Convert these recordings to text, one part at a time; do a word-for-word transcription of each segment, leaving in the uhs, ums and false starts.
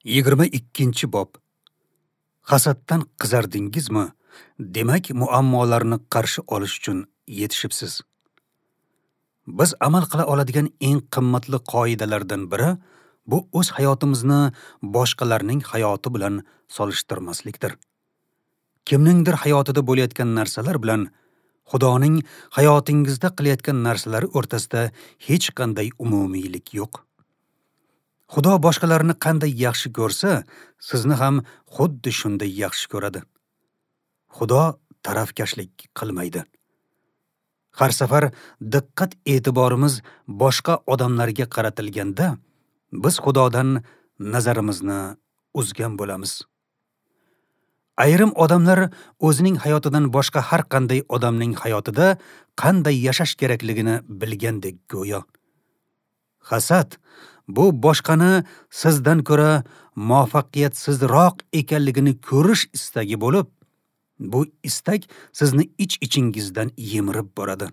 yigirma ikkinchi bob. Hasaddan qizardingizmi? Demak, muammolarni qarshi olish uchun yetishibsiz. Biz amal qila oladigan eng qimmatli qoidalardan biri bu o'z hayotimizni boshqalarning hayoti bilan solishtirmaslikdir. Kimningdir hayotida bo'layotgan narsalar bilan Xudoning hayotingizda qilayotgan narsalari o'rtasida hech qanday umumiylik yo'q. Xudo boshqalarni qanday yaxshi ko'rsa, sizni ham xuddi shunday yaxshi ko'radi. Xudo tarafkashlik qilmaydi. Har safar diqqat e'tiborimiz boshqa odamlarga qaratilganda, biz Xudodan nazarimizni uzgan bo'lamiz. Ayrim odamlar o'zining hayotidan boshqa har qanday odamning hayotida qanday yashash kerakligini bilgandek go'yo. Hasad bu boshqani sizdan ko'ra muvaffaqiyatsizroq ekanligini ko'rish istagi bo'lib, bu istak sizni ich-ichingizdan yemirib boradi.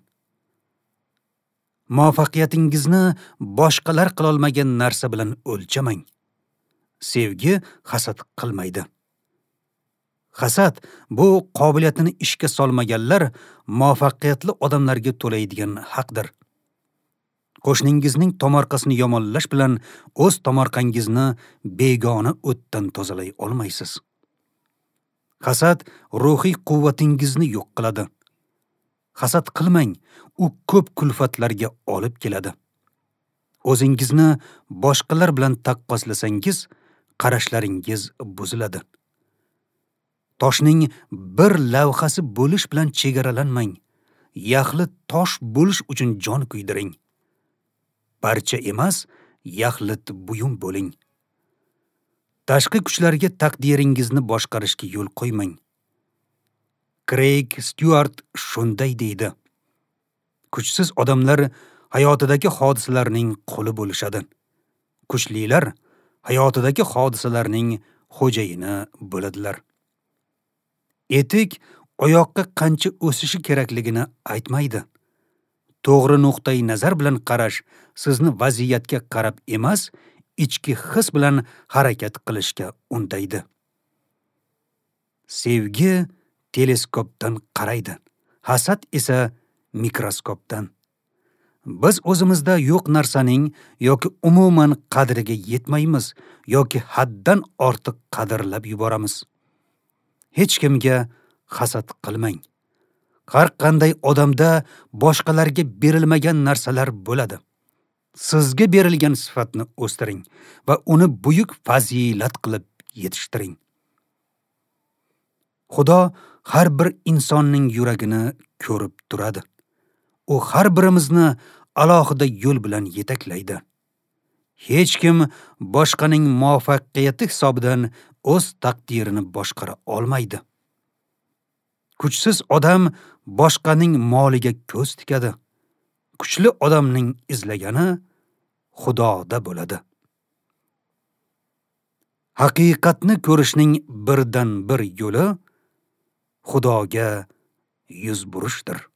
Muvaffaqiyatingizni boshqalar qilolmagan narsa bilan o'lchamang. Sevgi hasad qilmaydi. Hasad bu qobiliyatini ishga solmaganlar muvaffaqiyatli odamlarga to'laydigan haqdir. Qo'shningizning tomorqasini yomonlash bilan o'z tomorqangizni begona o'tdan tozalay olmaysiz. Hasad ruhiy quvvatingizni yo'q qiladi. Hasad qilmang, u ko'p kulfatlarga olib keladi. O'zingizni boshqalar bilan taqqoslasangiz, qarashlaringiz buziladi. Toshning bir lavhasi bo'lish bilan chegaralanmang. Yaxlit tosh bo'lish uchun jon kuydiring. Parcha emas, yaxlit buyum bo'ling. Tashqi kuchlarga taqdiringizni boshqarishga yo'l qo'ymang. Craig Stewart shunday deydi: kuchsiz odamlar hayotidagi hodisalarning quli bo'lishadi. Kuchlilar hayotidagi hodisalarning xo'jayini bo'ladilar. Etik oyoqqa qancha o'sishi kerakligini aytmaydi. To'g'ri nuqtai nazar bilan qarash sizni vaziyatga qarab emas, ichki his bilan harakat qilishga undaydi. Sevgi teleskopdan qaraydi, hasad esa mikroskopdan. Biz o'zimizda yo'q narsaning yoki umuman qadriga yetmaymiz yoki haddan ortiq qadrlab yuboramiz. Hech kimga hasad qilmang. Har qanday odamda boshqalarga berilmagan narsalar bo'ladi. Sizga berilgan sifatni o'stiring va uni buyuk fazilat qilib yetishtiring. Xudo har bir insonning yuragini ko'rib turadi. U har birimizni alohida yo'l bilan yetaklaydi. Hech kim boshqaning muvaffaqiyati hisobidan o'z taqdirini boshqara olmaydi. Kuchsiz odam boshqaning moliga ko'z tikadi. Kuchli odamning izlagani Xudoda bo'ladi. Haqiqatni ko'rishning birdan bir yo'li Xudoga yuz burishdir.